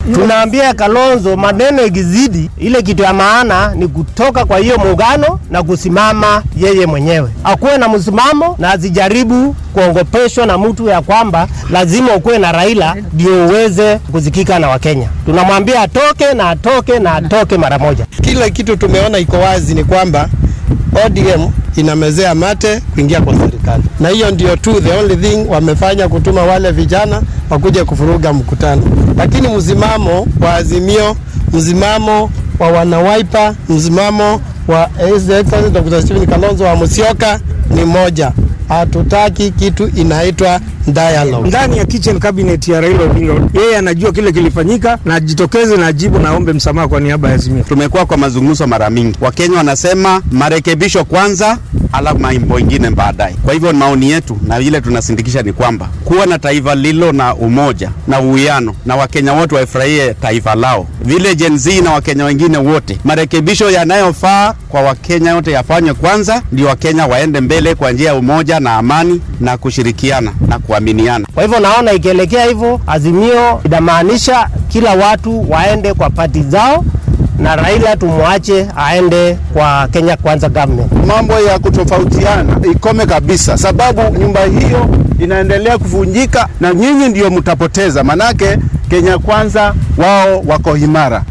Tunaambia Kalonzo maneno ikizidi, ile kitu ya maana ni kutoka kwa hiyo muungano na kusimama yeye mwenyewe. Akuwe na msimamo na asijaribu kuongopeshwa na mtu ya kwamba lazima ukuwe na Raila ndio uweze kusikika na Wakenya. Tunamwambia atoke mara moja. Kila kitu tumeona iko wazi ni kwamba ODM inamezea mate kuingia kwa serikali. Na hiyo ndio the only thing wamefanya, kutuma wale vijana wakuje kufuruga mkutano. Lakini msimamo wa Azimio, msimamo wa wanawaipa, msimamo wa Excellency Dr. Stephen Kalonzo wa Musyoka ni moja. Hatutaki kitu inaitwa dialogue. Ndani ya kitchen cabinet ya Raila Odinga, yeye anajua kile kilifanyika na ajitokeze na ajibu na aombe msamaha kwa niaba ya Azimio. Tumekuwa kwa mazungumzo mara mingi. Wakenya wanasema marekebisho kwanza, alafu mambo mengine baadaye. Kwa hivyo maoni yetu na vile tunasindikisha ni kwamba kuwa na taifa lilo na umoja na uwiano na Wakenya wote waifurahie taifa lao. Vile Gen Z na Wakenya wengine wote, marekebisho yanayofaa kwa Wakenya wote yafanywe kwanza, ndio Wakenya waende mbele kwa njia ya umoja na amani na kushirikiana na kuaminiana. Kwa hivyo naona ikielekea hivyo, Azimio inamaanisha kila watu waende kwa party zao na Raila tumwache aende kwa Kenya Kwanza government. Mambo ya kutofautiana ikome kabisa, sababu nyumba hiyo inaendelea kuvunjika na nyinyi ndio mtapoteza, manake Kenya Kwanza wao wako imara.